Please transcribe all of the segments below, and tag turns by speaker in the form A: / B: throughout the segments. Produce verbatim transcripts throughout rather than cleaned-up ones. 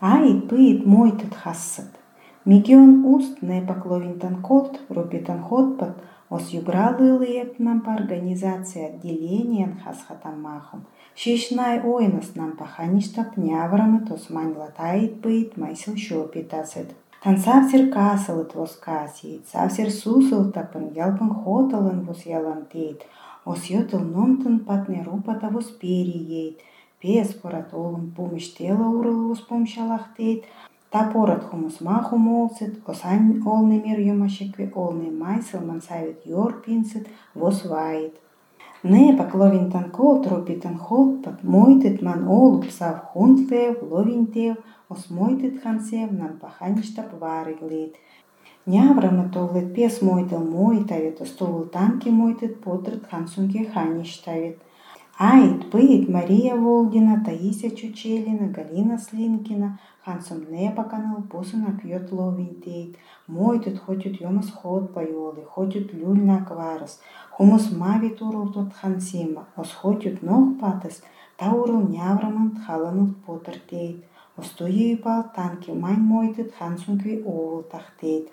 A: Ait păit moitet hassat. Мигион уст не покловинтан колт, рупитан хотпат, ос югралылыет нам по организации отделения хасхатан махом. Шишнай ойнас нам пахаништап няврамы тос маньлатает пыит майсил шопитасет. Тан савсер касалыт вос касиет, савсер сусылтапын ялпын хоталын вос ялантейт, ос йотыл номтын патне рупата вос периет, пес порат олым пумыштела урыл вос помшалахтейт, Тапорат хумус маху молцет, осань олны мир юмашекве олны майсел мансавит йор пинцет, вос ваит. Не покловинтан кол тропитан холпат, мойтет ман олу псав хунтлев, ловинтев, ос мойтет хансев нам пахаништап вариглит. Няврама толлет пес мойтел мойтавит, остолу танки мойтет потрет хансунке хаништавит. Ait пыит Мария Волгина, Таисия Чучелина, Галина Слинкина, Хансом Непаканал, посына кьет ловинтейт, мойтет хотют йомас ход пайолы, хотют люль на кварас, хумус мавит урл тот хансима, ос хотют ног патас, та урл нявраман тхаланут потертейт, остою пал танки мань мойтет хансункви овул тахтейт.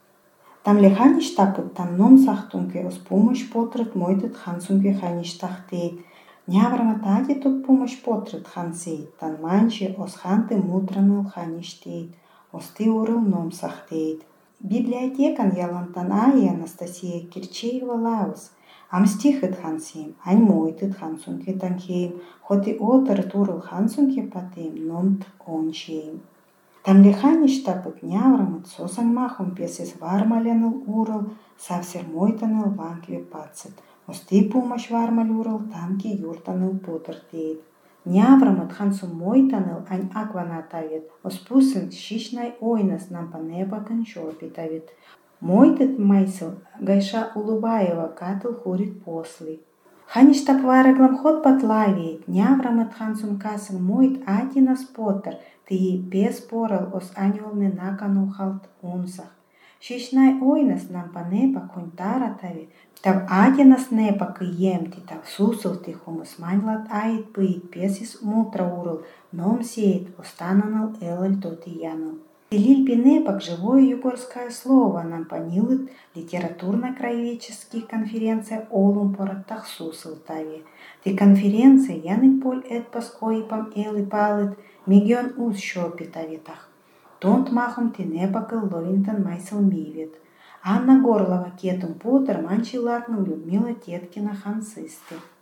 A: Там ли хаништапыт, там ном сахтунке, ос помощь потрет мойтет хансункви хаништахтейт, Няврама тади тут помощь потрет хансейт, тан манчи ос ханты мутраныл хаништейт, ос ты урыл ном сахтейт. Библиотекан ялантан ай Анастасия Кирчеева лаус, ам стихет хансим, ань мойтет хансунке танхейм, хоти отырт урыл хансунке патейм, номт ончейм. Там ли хаништапыт няврамыт, сосан махом песес вармаленыл урыл, савсер мойтаныл ванкве пацет. Осты помощь вармаль урал танки юртаныл потертейт. Няврамат хансум мойтаныл ань акванатавит, оспусын шишнай ойнас нам панепакын шопитавит. Мойтет майсыл Гайша Улубаева катыл хурит после. Хаништап вараглам ход патлавит, няврамат хансум касын мойт атинас потер, ты пес порал ос аньолны накану халт унсах. Шишнай ойнас нам панепа кунтаратави, тав атинас непа киемти, тав сусылти хумус маньлат ait пыит песис мутра урыл, ном сеет, остананал элаль тоти янул. Лиль пинепак живое югорское слово нам панилыт литературно-краеведческие конференция олум пораттах сусылтави. Ты конференция яны поль этпас ойпам элы палыт, мигион уз шопитавитах. Тонт махом тинепакыл ловинтан майсел мивит. Анна Горлова кетум путер манчи латну Людмила Теткина хансысты.